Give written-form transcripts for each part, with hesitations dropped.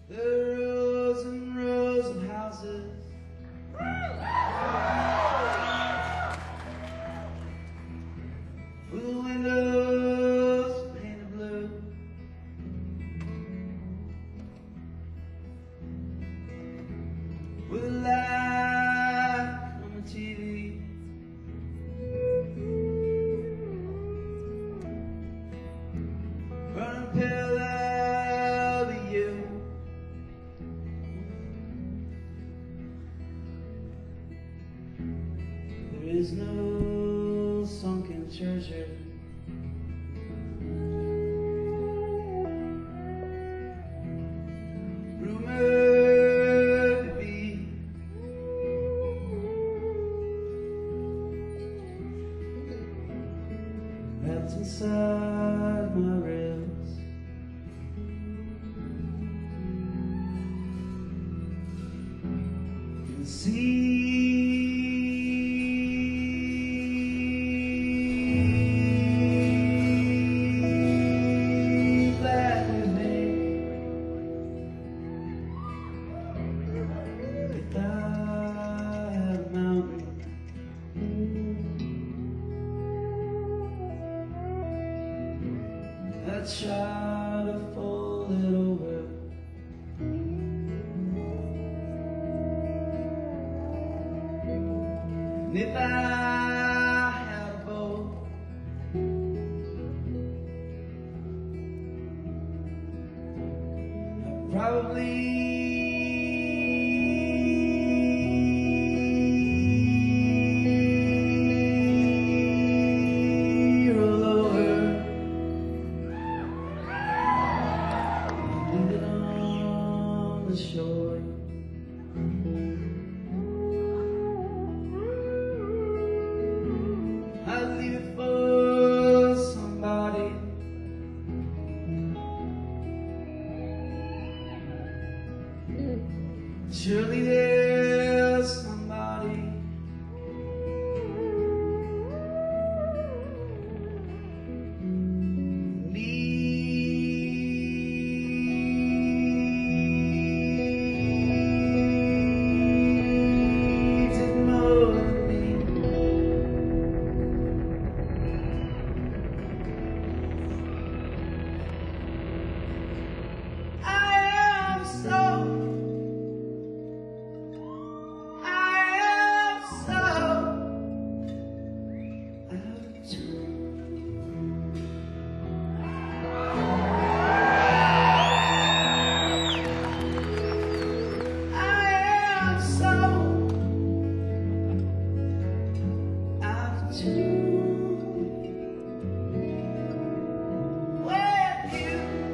There are rows and rows of houses. With the windows painted blue. With a light on the TV. Running parallel to you. There is no sunken treasure. Rumored to be. Wrapped inside my rails. And see black with me. If I had a mountain, I'd try to fold it over. And if I had a boat, I'd probably roll over, leave it on the shore. I'd leave it for somebody. Surely there's somebody. Needs it more than me. I am so out of tune. I am so out of tune with you.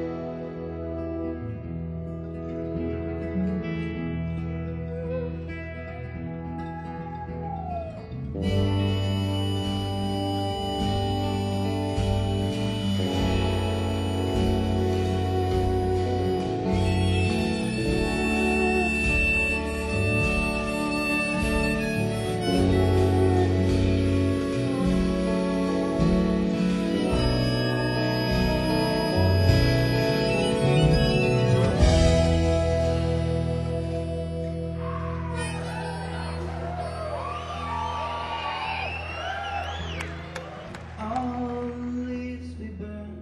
All the leaves we burn,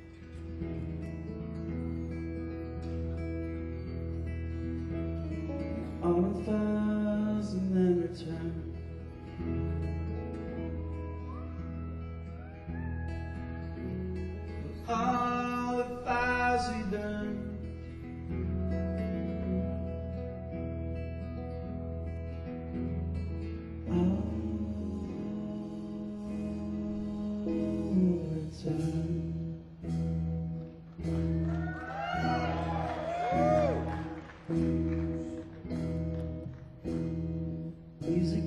autumn falls and then return. All the fires we burn, all return. Music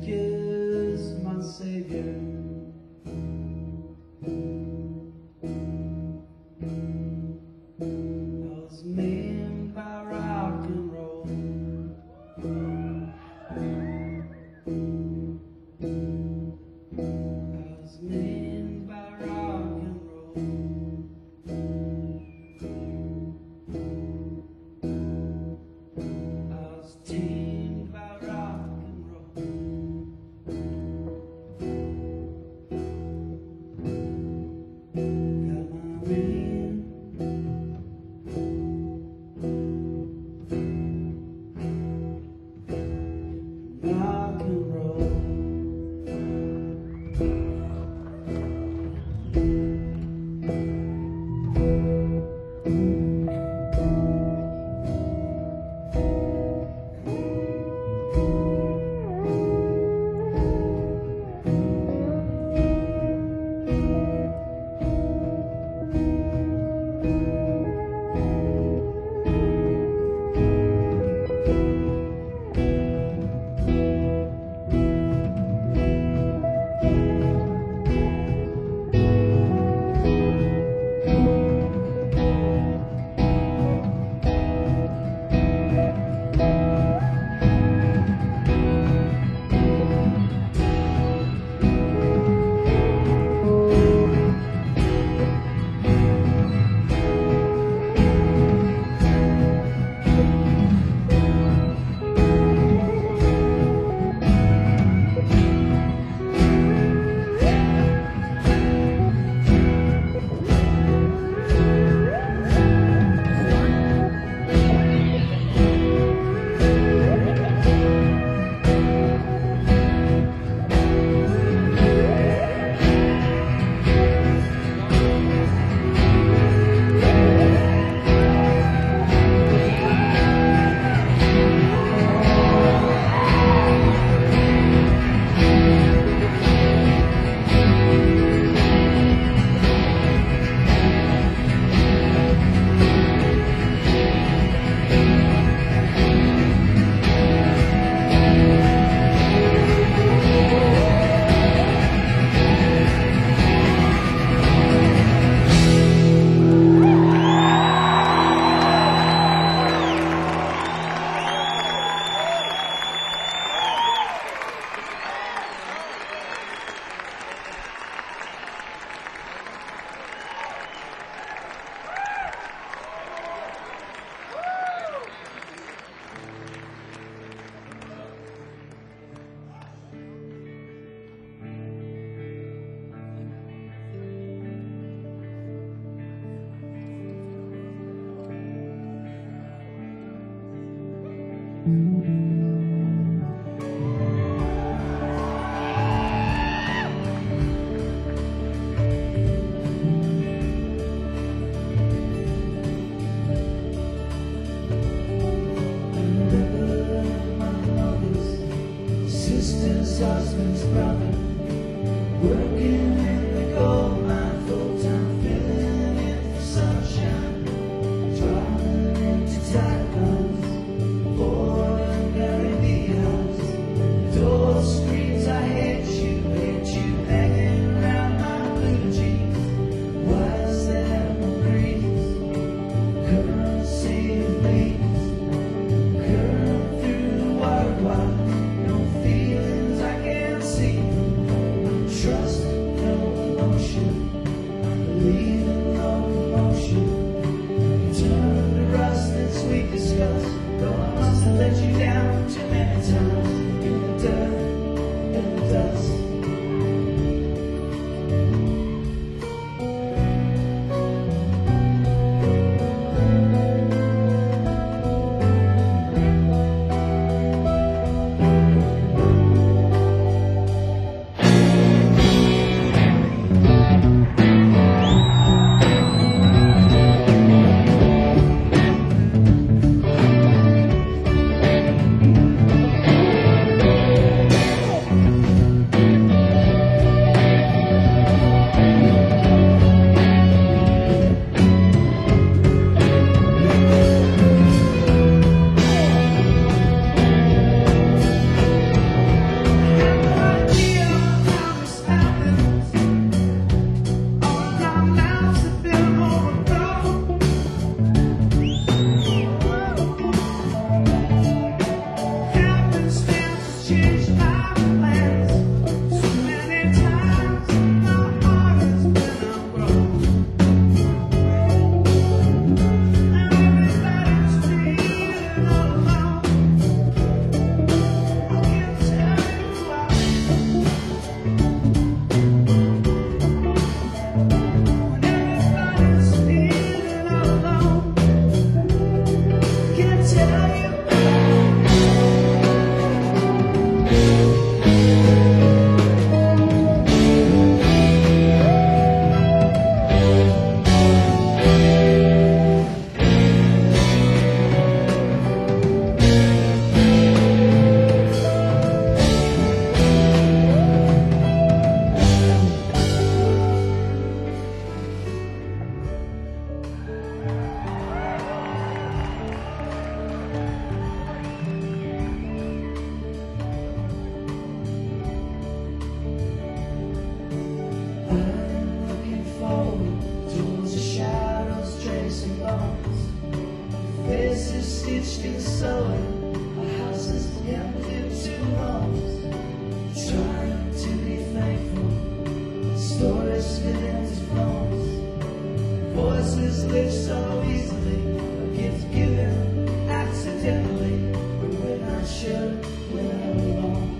Husband's brother, working in the gold mine full-time, filling in for sunshine, driving into tight cars, ordinary vehicles, door screams, I hate you, hanging around my blue jeans. Why is there no breeze, currency of leaves, current through the white wire. Trust, no emotion, believe in locomotion. You turn to rust as we discuss, though I must have let you down too many times. In the dirt, in the dust. Faces stitched in sewing, our house is empty, 2 homes. Trying to be thankful, stories spinning to phones. Voices live so easily, a gift given accidentally. But we're not sure we're not alone.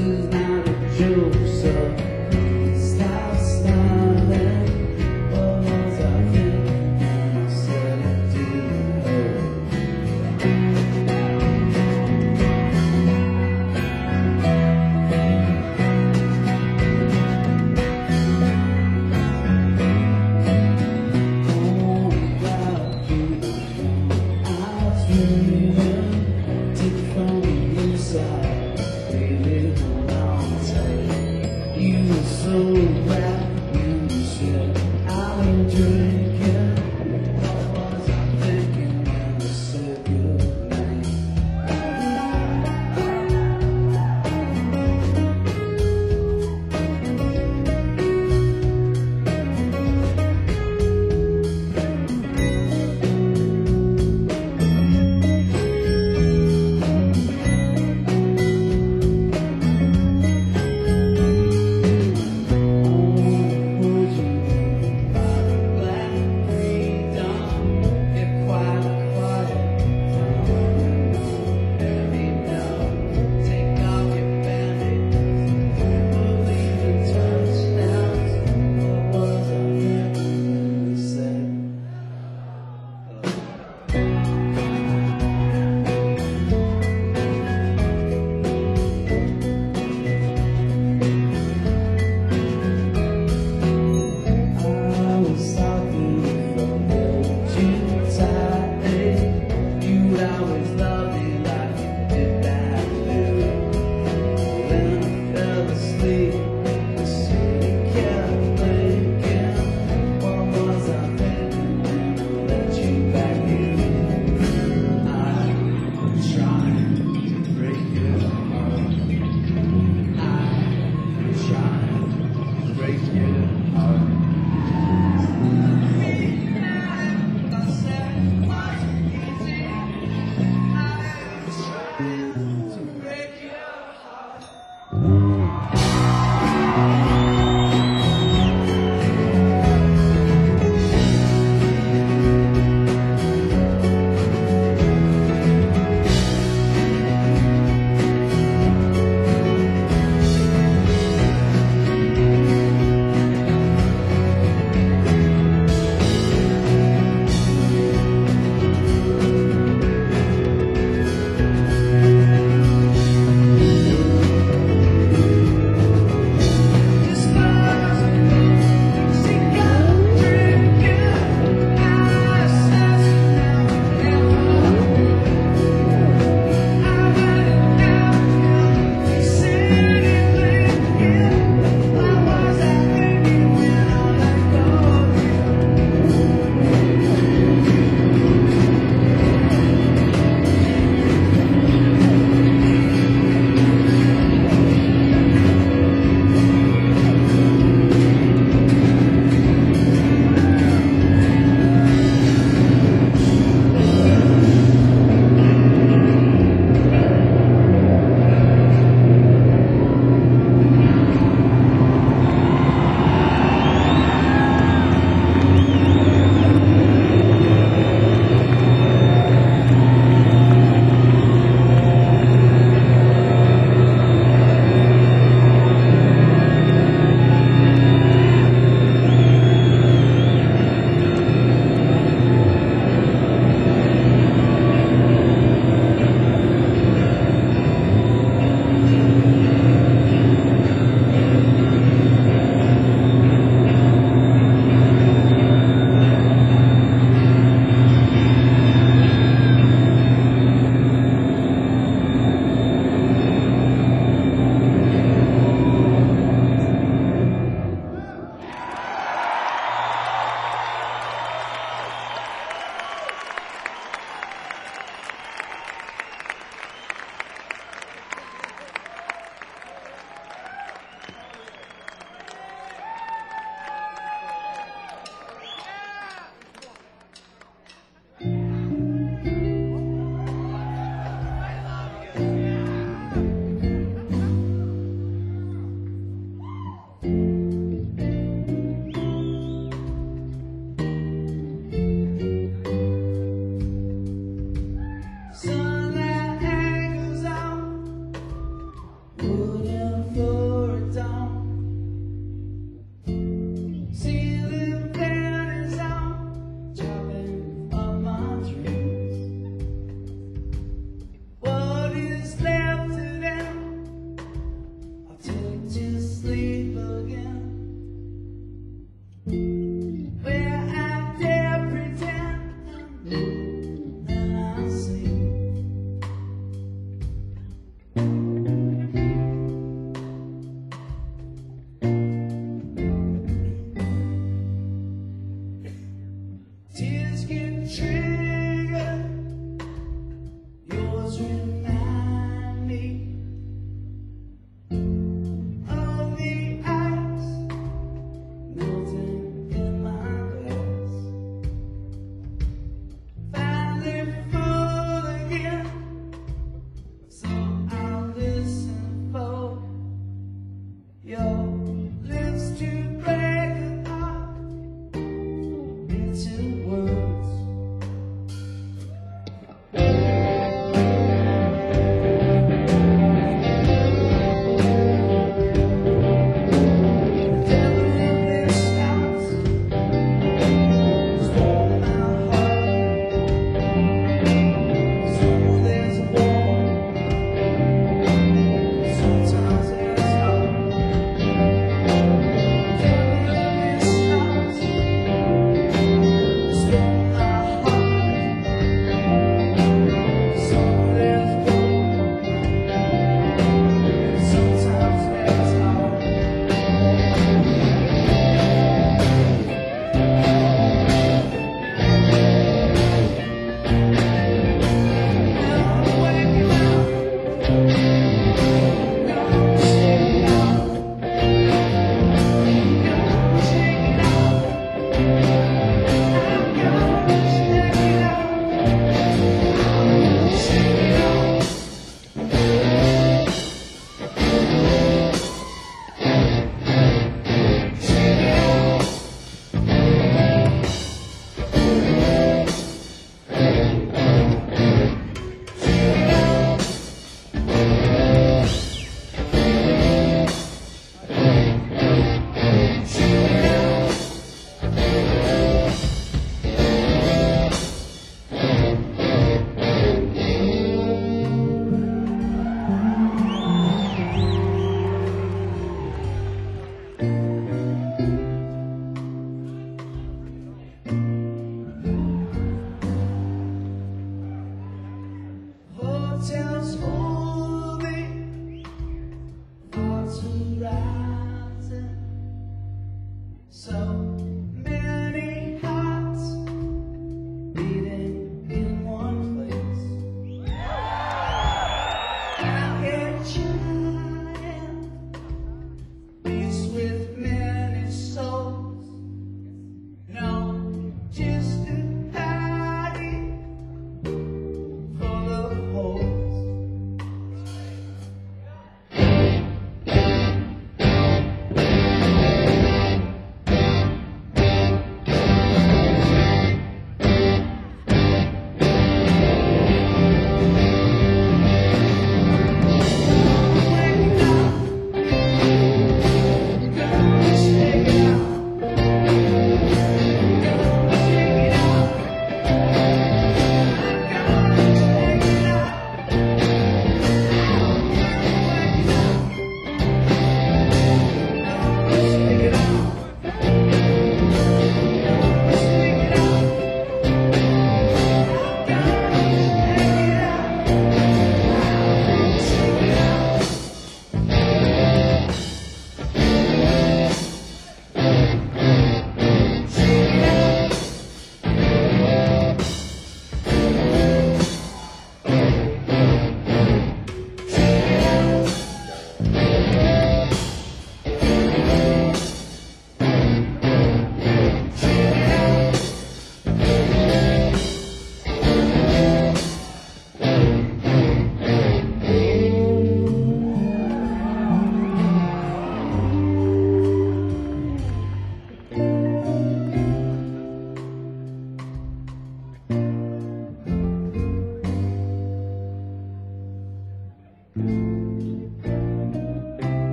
is not a joke, so stop smiling. What was I thinking when I said it didn't hurt? So bad, you said I've been drinking. What was I thinking when I said goodnight?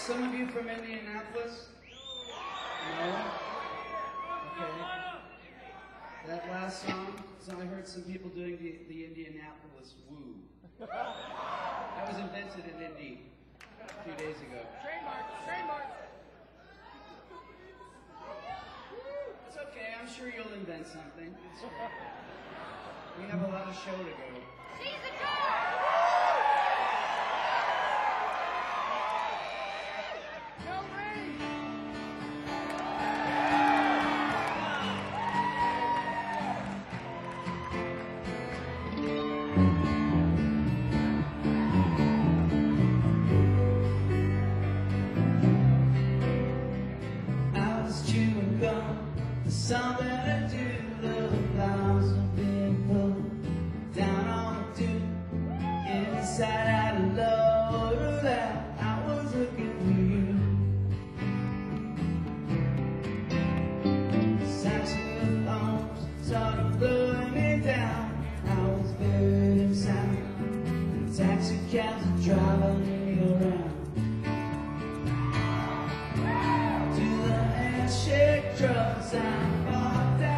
some of you from Indianapolis? No? Okay. That last song, so I heard some people doing the Indianapolis woo. That was invented in Indy a few days ago. Trademark. It's okay, I'm sure you'll invent something. It's okay. We have a lot of show to go. Seize the door! No rain! I was chewing gum, the song that I do, the flowers are being pulled down on the tube. Inside out of love or that, I was looking for you. Saxophones started blowing me down. I was buried in sound. Taxi cabs are driving me around. To the handshake drugs, I'm far down.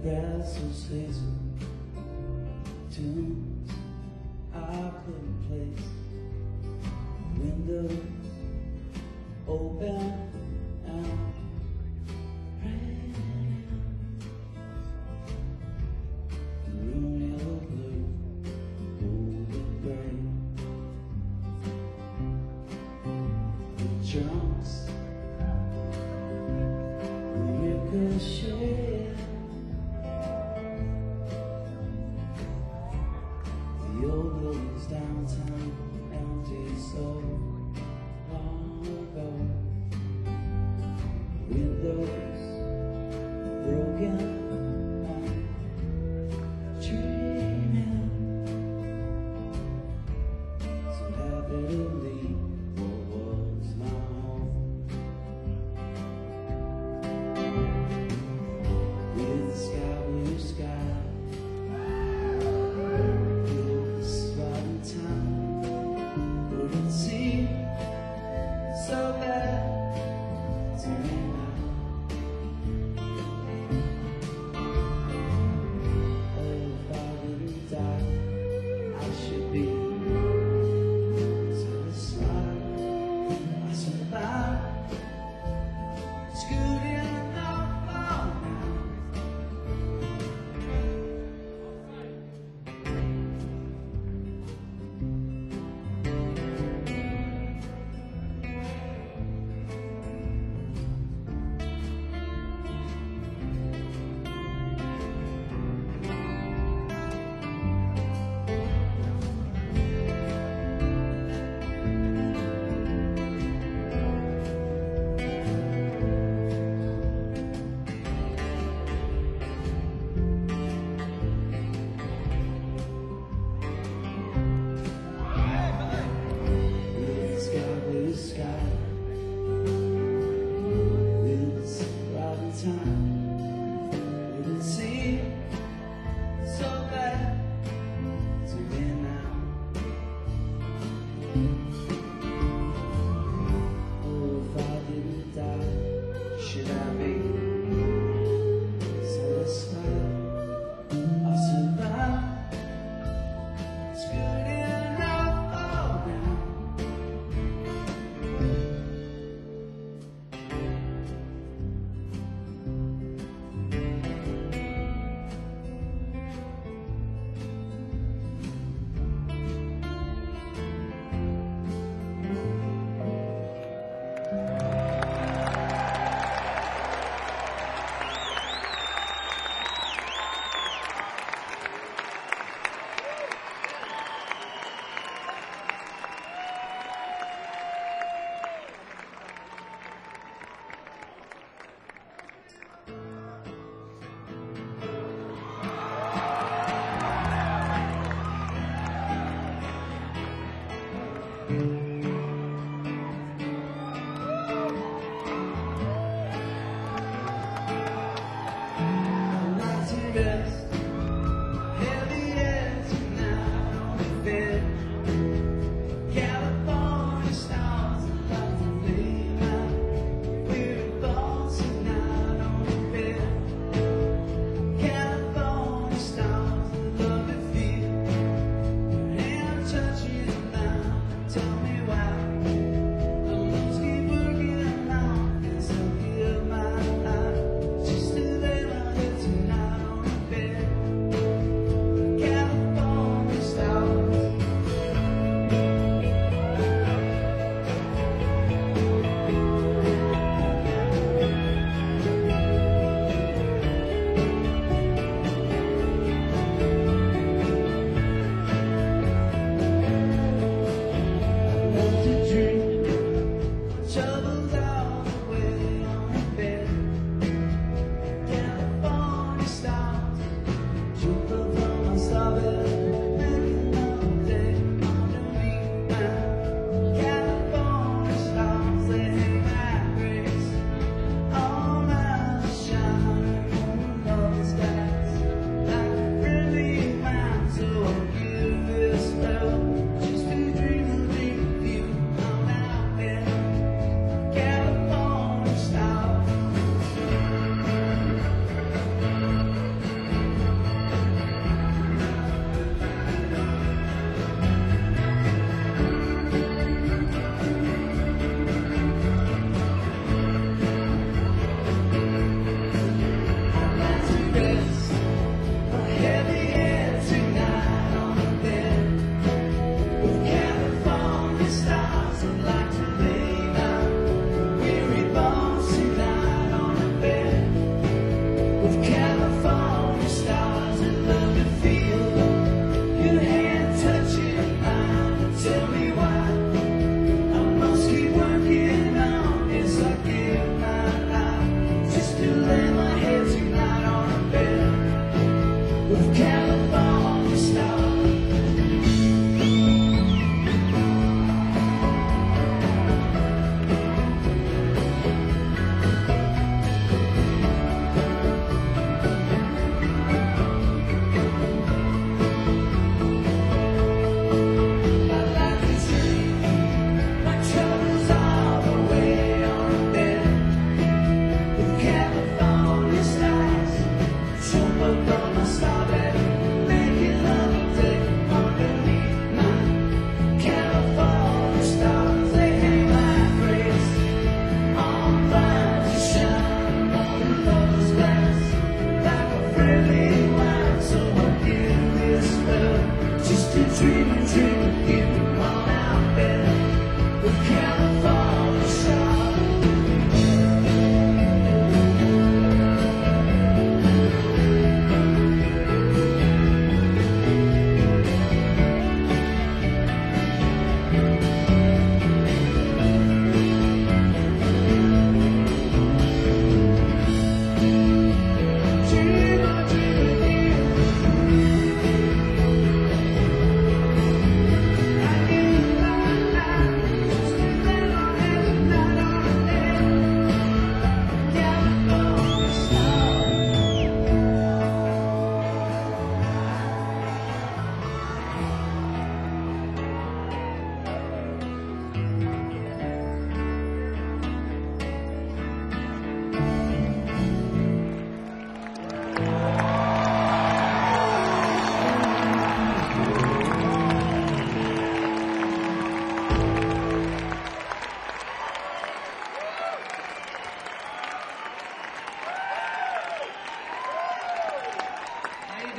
grass was hazel, tunes I couldn't place, window open and rain, maroon, yellow, blue, gold and gray, the drums ricochet. The old buildings downtown, empty so long ago.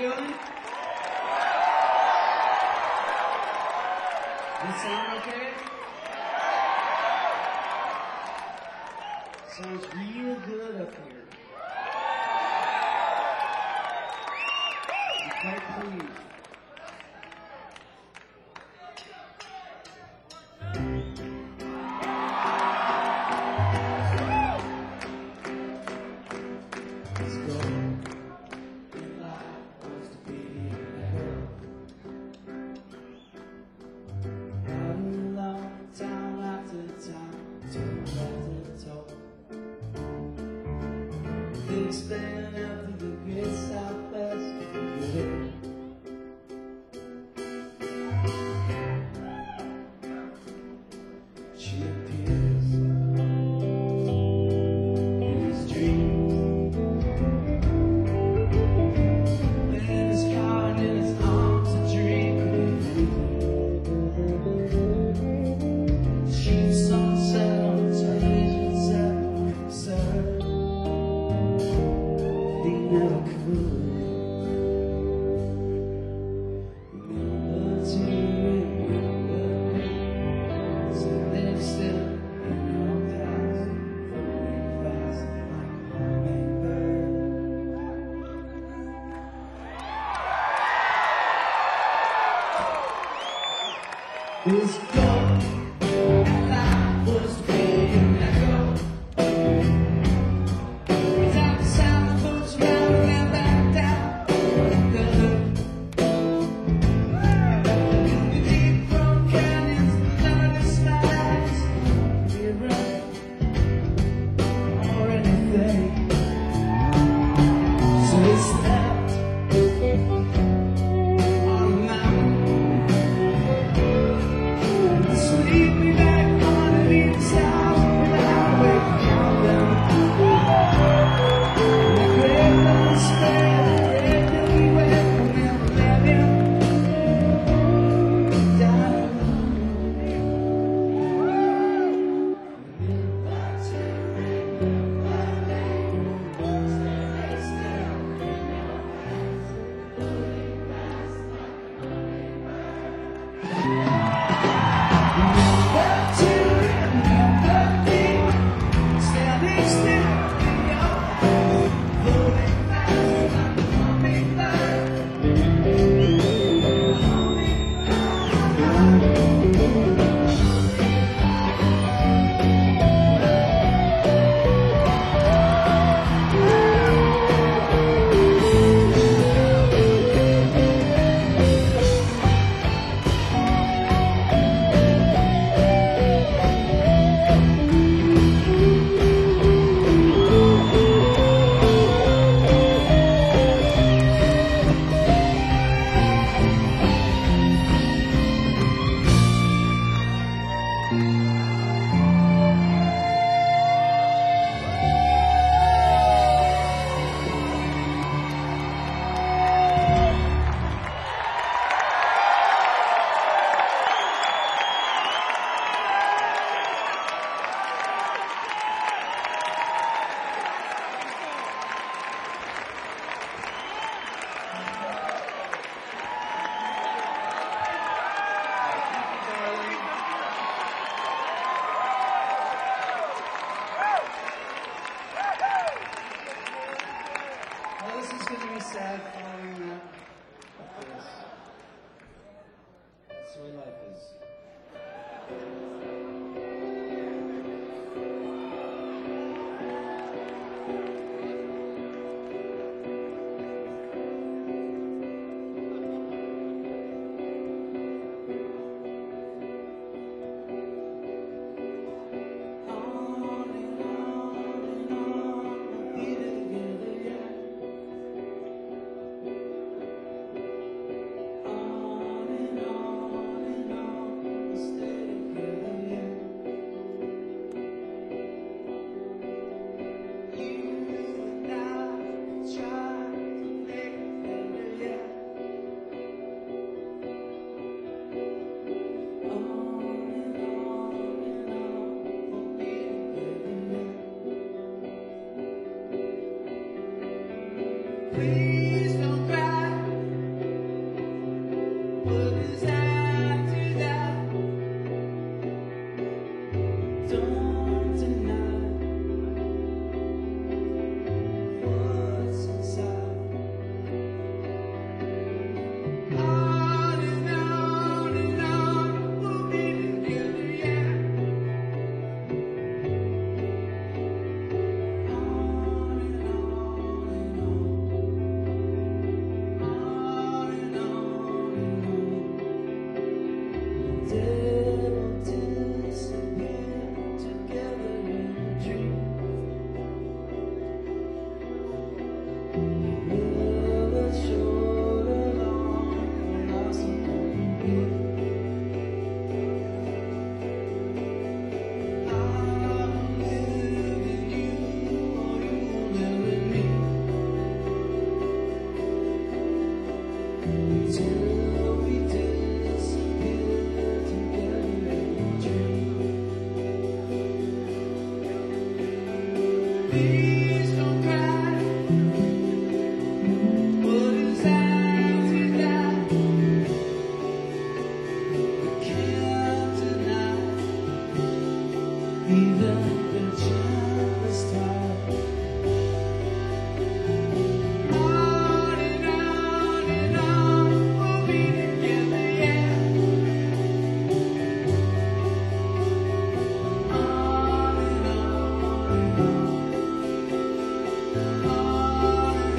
doing? Does it sound okay? Sounds real good up here. I'm quite pleased. Let's go. And life was to be out along town after town, toe after toe. Big span up to the great Southwest. She appears in his dreams, in his car and in his arms a dream. Cheap sunset on a television set, he never could. Remember to remember me, standing still in your past, floating fast like a hummingbird. This gold and life was to be an echo. Without the sound of boots around and back down the hood. The deep brown canyons, the darkest nights, we run or anything. So we slept on a mountain. Sweep me back underneath the stars with a highway countdown. The great long span, the great Milky Way, will never let him down. Remember to remember me, standing still in your arms, floating fast like a hummingbird. Well, this is going to be sad following that. Like this. That's the way life is. On and on, we'll be together, yeah. On and on, we'll stay together, yeah. You and I try to make it better, yeah. On and on, we'll be together, yeah. Please don't cry. Please don't cry. What is out to die? Can't deny. Even the childless time. On and on we'll be together, yeah. On and on and on. On and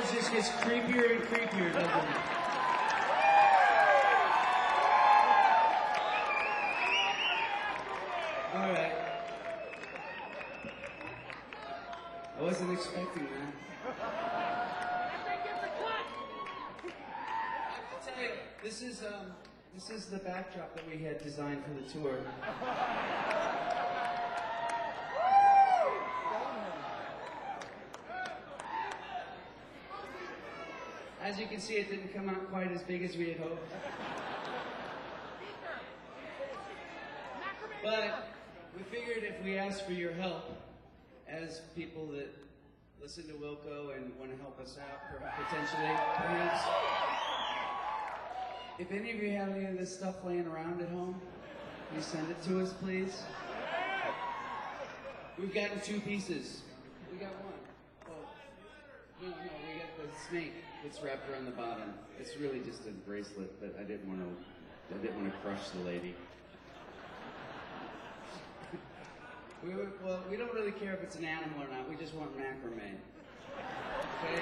always just gets creepier and creepier, doesn't it? All right. I wasn't expecting that. I'll tell you, this is the backdrop that we had designed for the tour. As you can see, it didn't come out quite as big as we had hoped. But we figured if we asked for your help, as people that listen to Wilco and want to help us out, potentially, perhaps, if any of you have any of this stuff laying around at home, can you send it to us, please? We've gotten 2 pieces. We got one. Oh, no, we got the snake that's wrapped around the bottom. It's really just a bracelet, but I didn't want to crush the lady. We don't really care if it's an animal or not. We just want macrame. Okay?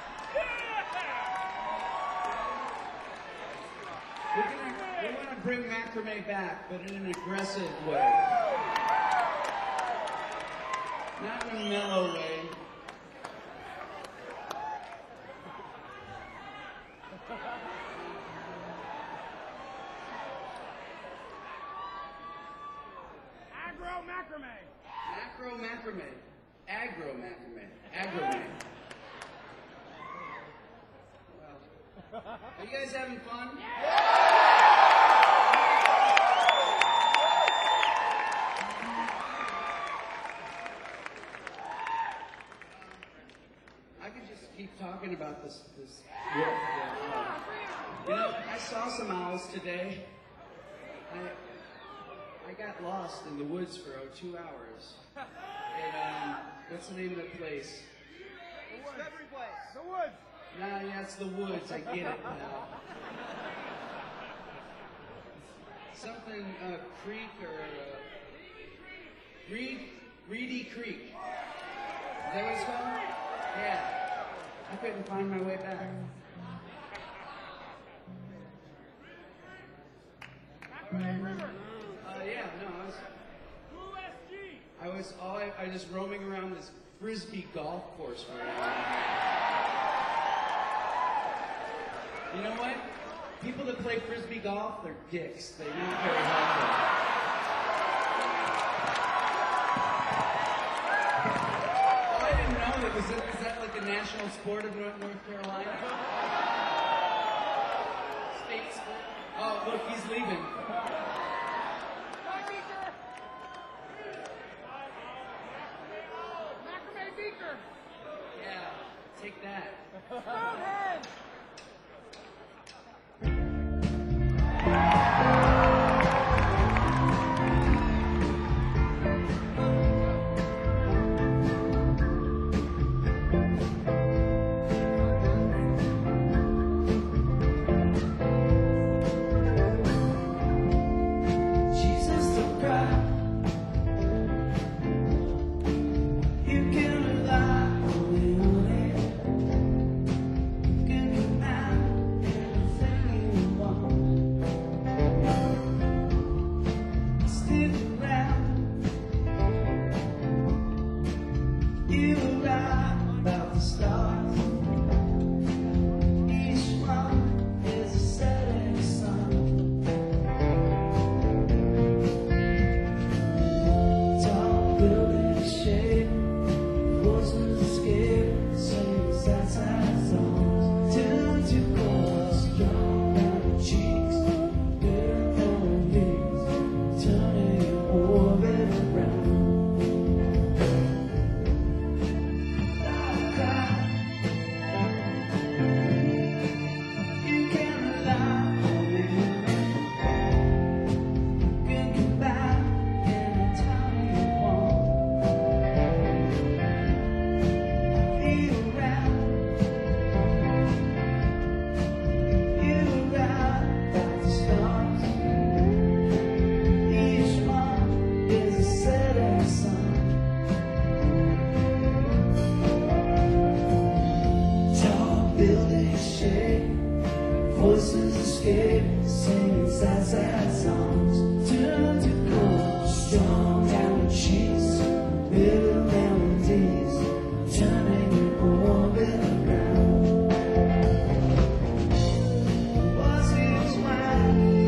We want to bring macrame back, but in an aggressive way. Not in a mellow way. Agro macrame. Macro macrame. Agro macrame. Agrame. Well, are you guys having fun? I could just keep talking about this work. You know, I saw some owls today. I got lost in the woods for 2 hours. And what's the name of the place? Discovery Place. The Woods. Nah, yeah, it's the woods. I get it now. Something creek or Reedy Creek. Is that what it's called? Yeah. I couldn't find my way back. Macrame River. Yeah, no, I was just roaming around this frisbee golf course for an hour. You know what? People that play frisbee golf, they're dicks. They're not very helpful. Oh, I didn't know that. Is that like a national sport of North Carolina? State sport? Oh, look, he's leaving. Macrame beaker. Yeah, take that. Stonehenge. Jesus, don't cry. You can rely only on it. You can demand anything you want. Stick around. You were right about the stars. Each one is a setting sun. Tall buildings shake, voices escape, sing sad songs. Turn to chorus, strong on the cheeks, bitter old leaves, turning your orbit around. I'll cry. Voices escape, singing sad, sad songs. Turn to gold, strong down cheeks, bitter melodies, turning your orbit around. Was his mind?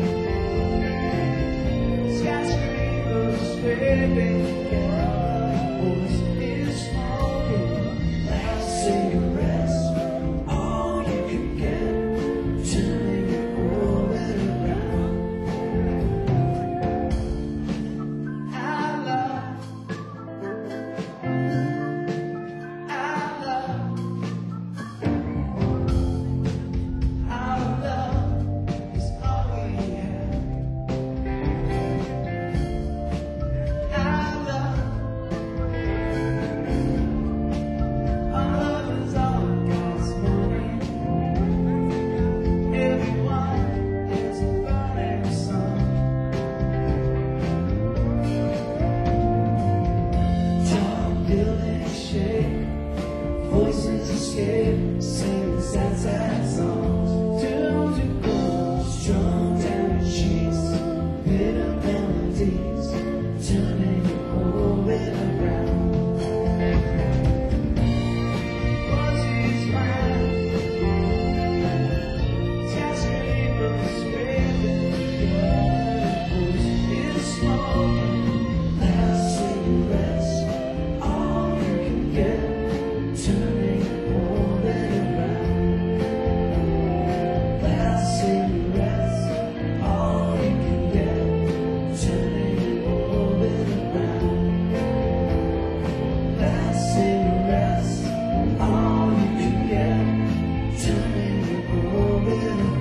Skyscrapers scraping together. Voice is smoking, last cigarettes, all you can get, turning your orbit around. I love, our love is all we have. Our love is all God's money. Everyone is a burning sun. Tall buildings shake, voices escape, singing sad, sad songs. Tuned to gold, strung down cheeks, bitter melodies, turning your orbit around. Was his mind? Skyscrapers scraping together. Voice is smoking, last cigarettes, all you can get, turning your orbit around. Last cigarettes, all you can get, turning your orbit around. Last cigarettes, all you can get, turning your orbit around.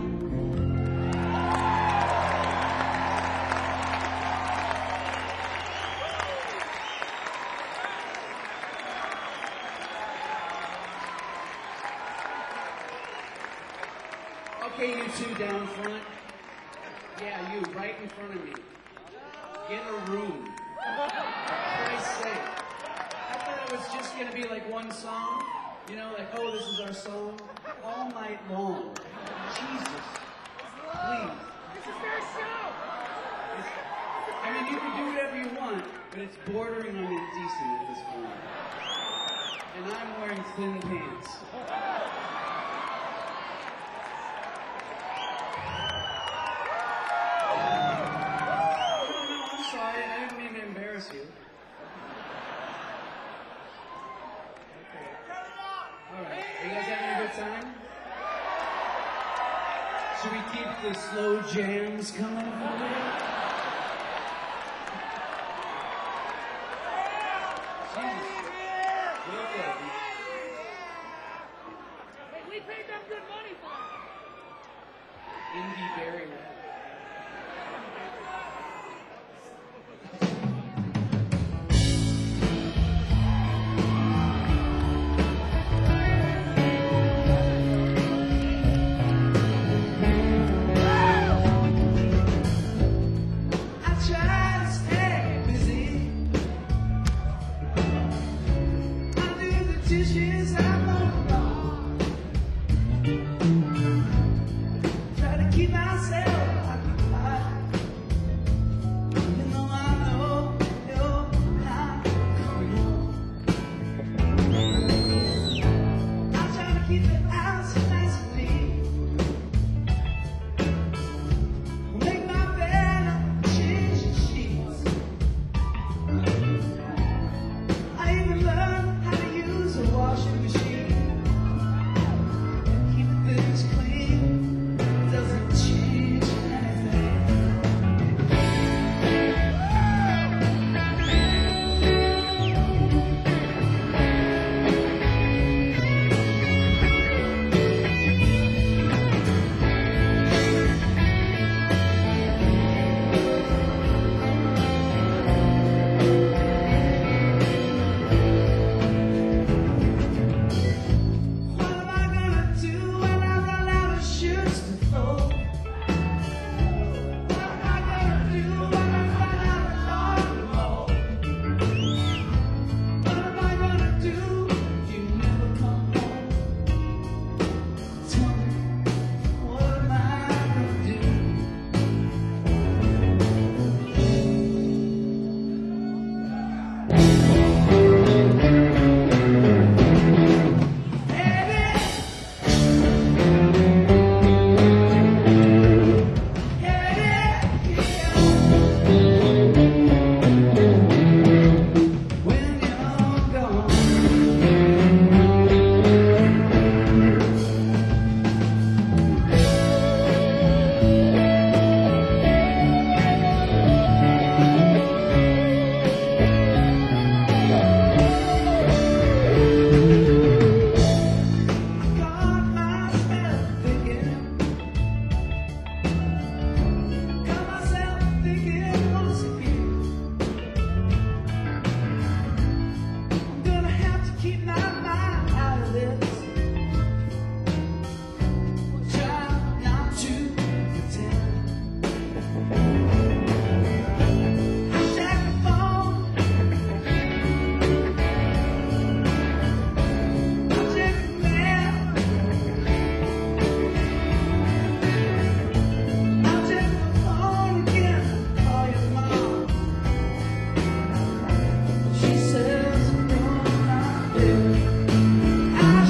Okay, you two down front. Yeah, you, right in front of me. Get a room. For Christ's sake. I thought it was just going to be like one song. You know, like, oh, this is our song. All night long. Jesus. Please. This is their show. I mean, you can do whatever you want, but it's bordering on indecent at this point. And I'm wearing thin pants. No, I'm sorry. I didn't mean to embarrass you. Okay. All right. Are you guys having a good time? Should we keep the slow jams coming for you? Jesus. Real good. Hey, we paid them good money for it. Indie Barry Red. I try to stay busy. I do the dishes I'm on. Try to keep myself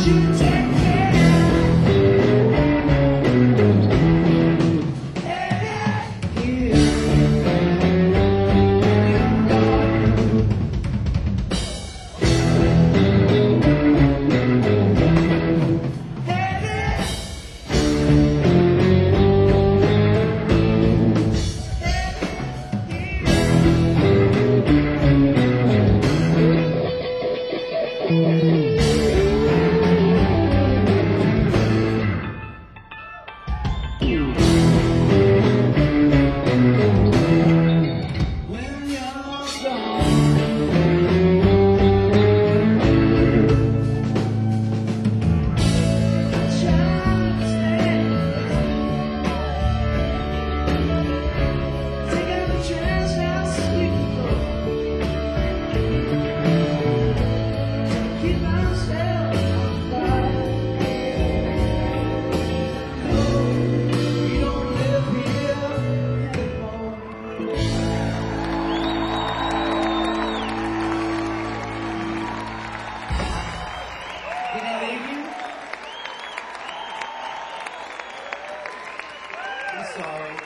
Sorry.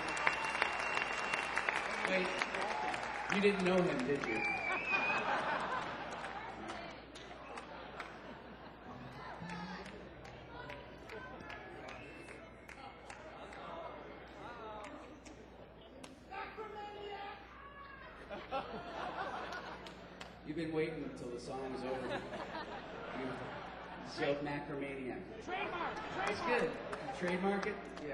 Wait, you didn't know him, did you? You've been waiting until the song was over. You yelled Macromaniac. Trademark. That's good. Trademark it? Yeah.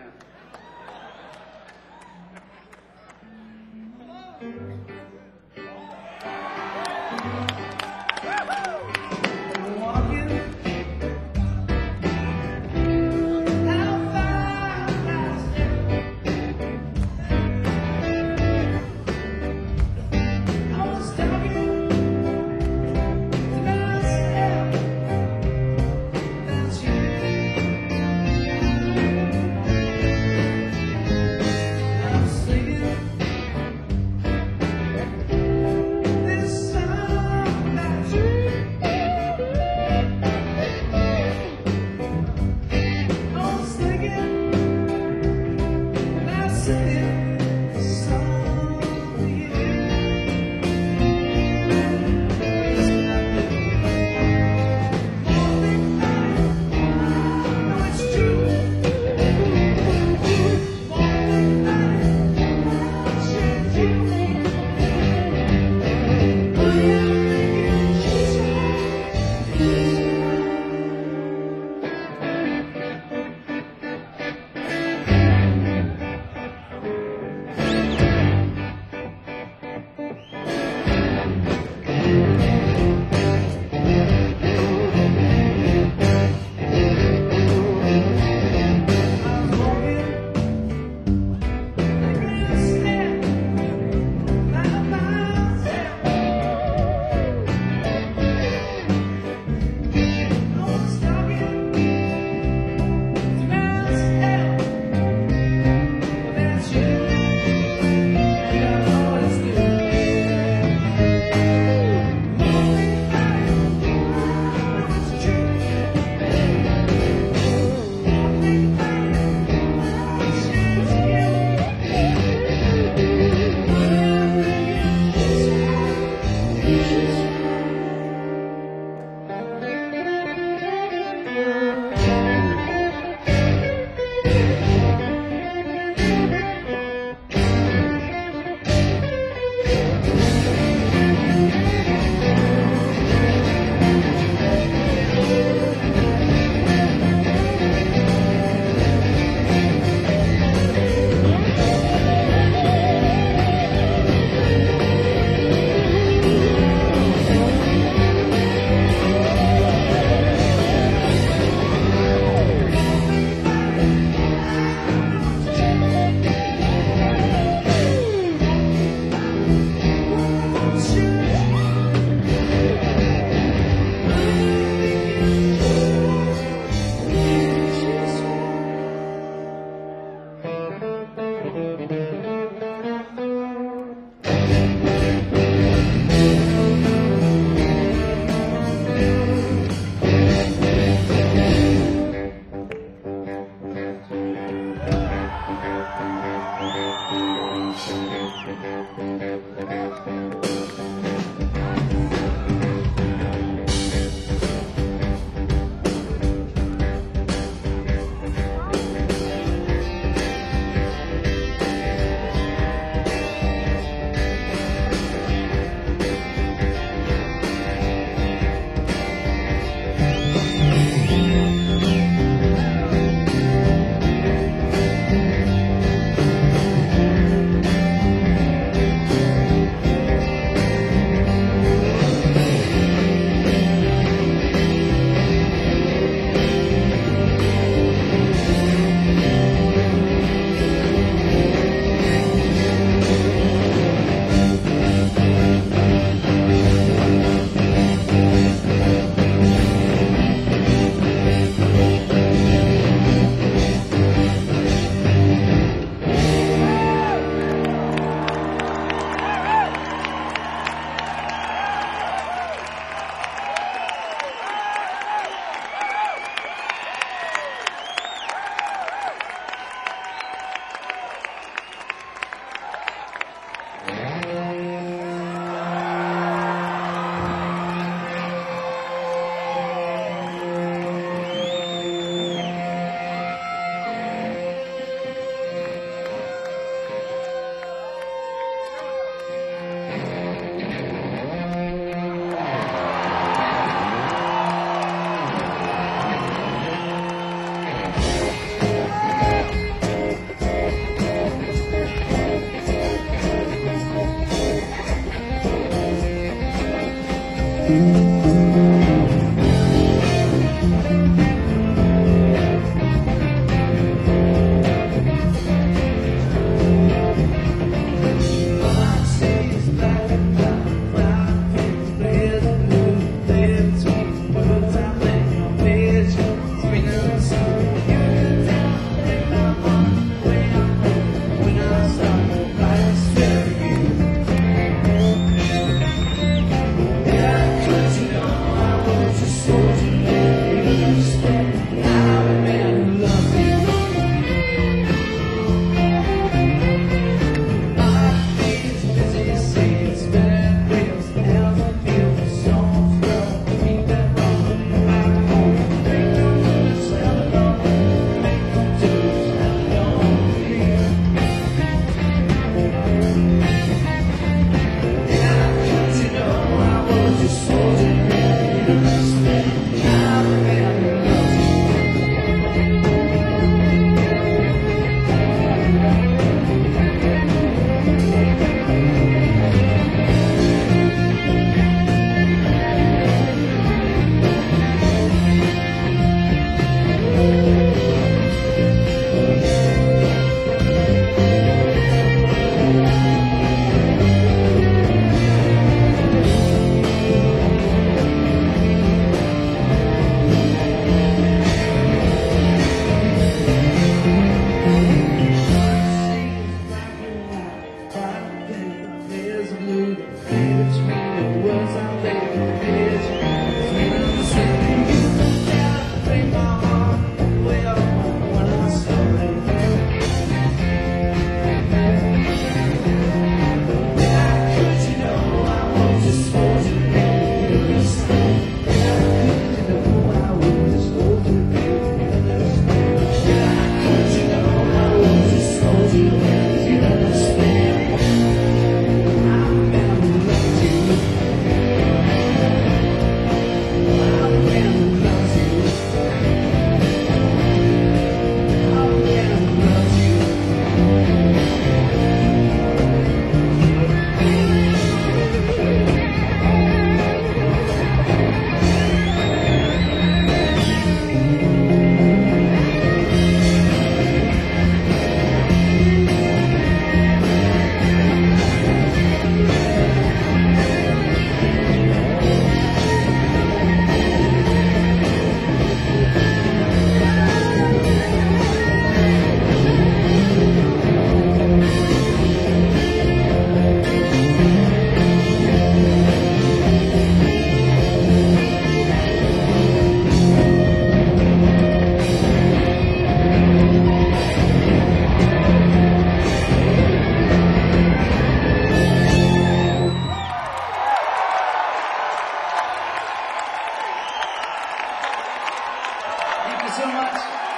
so much.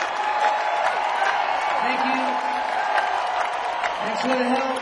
Thank you. Thanks for the help.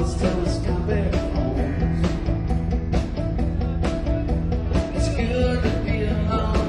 those telescopic phones. It's good to be alone.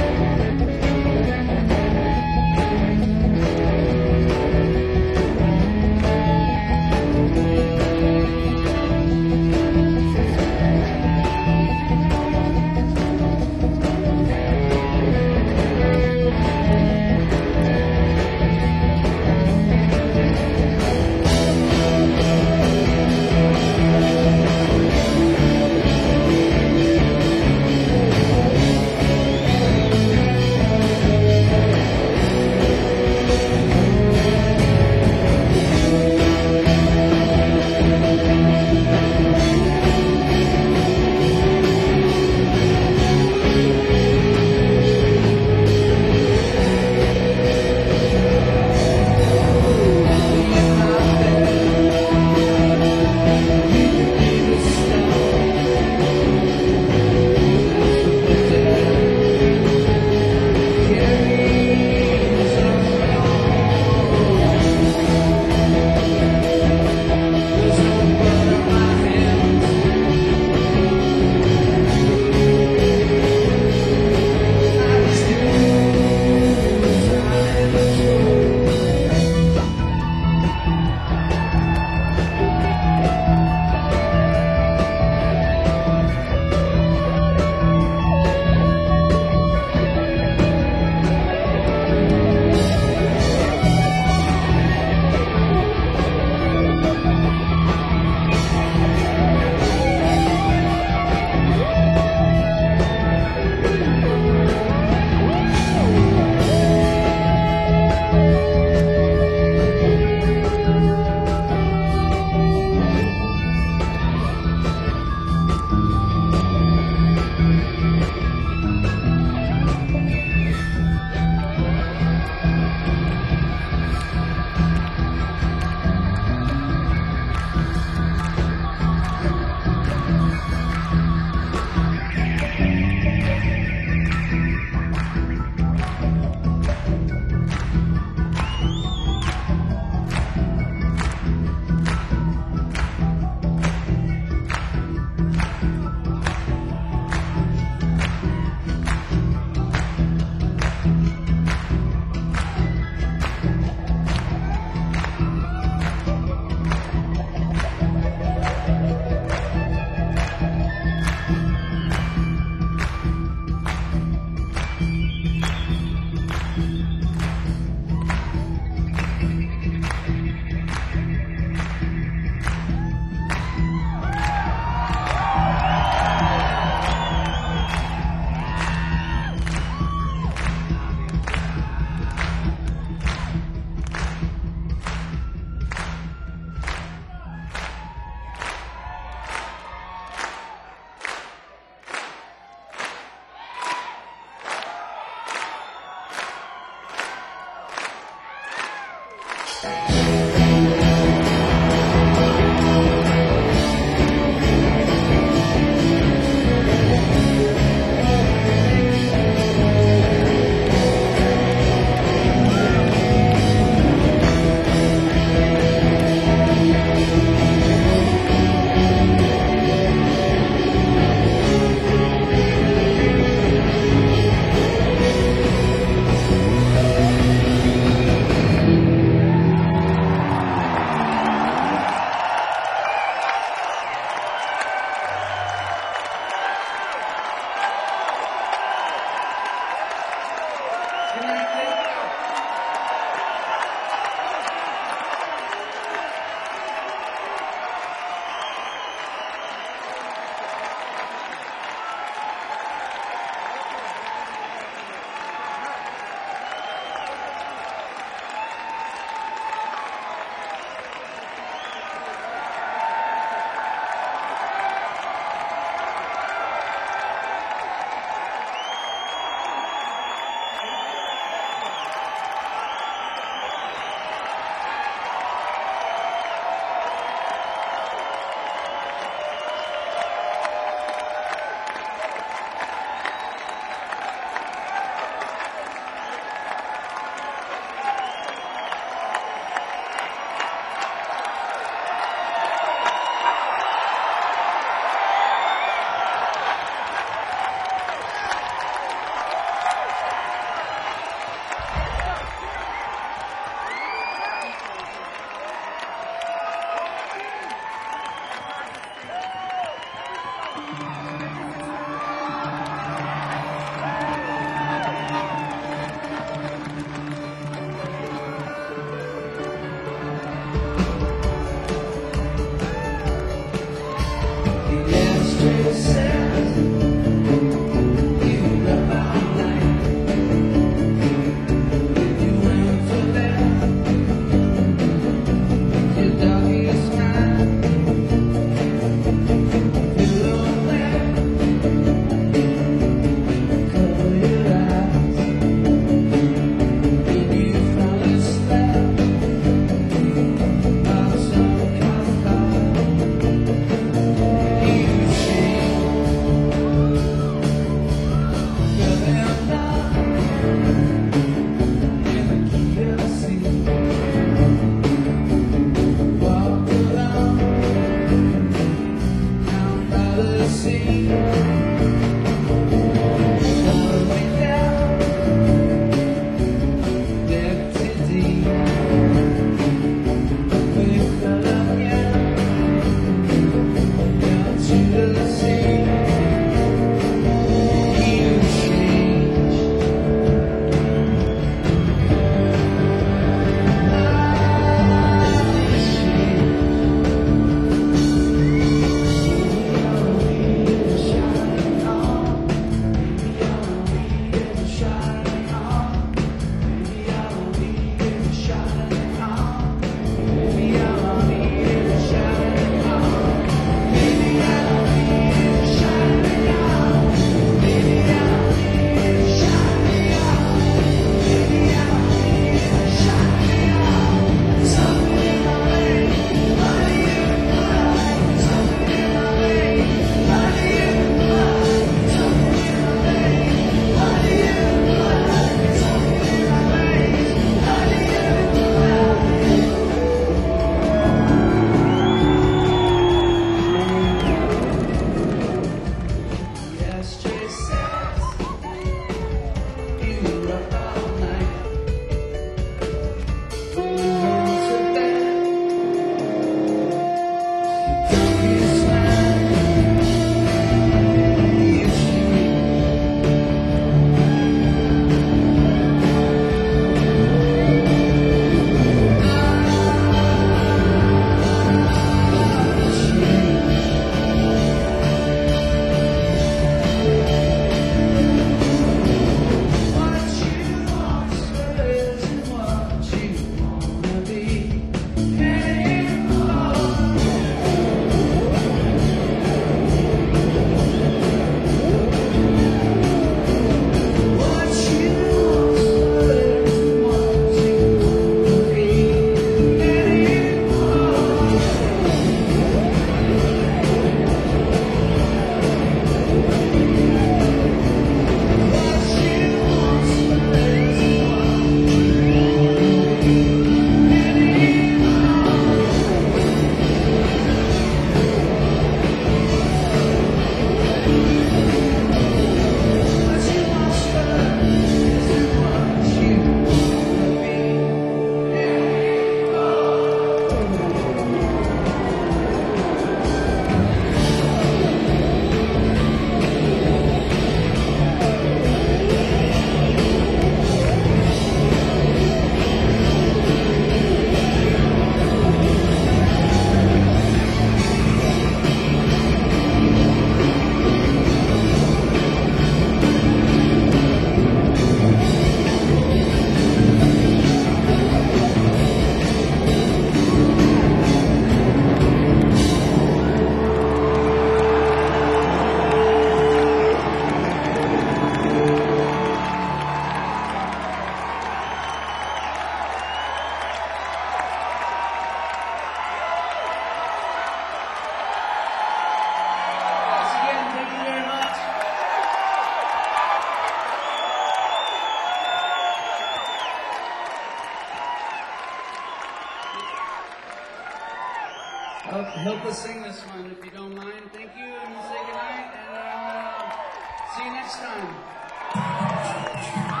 help us sing this one if you don't mind. Thank you, and we'll say goodnight, and see you next time.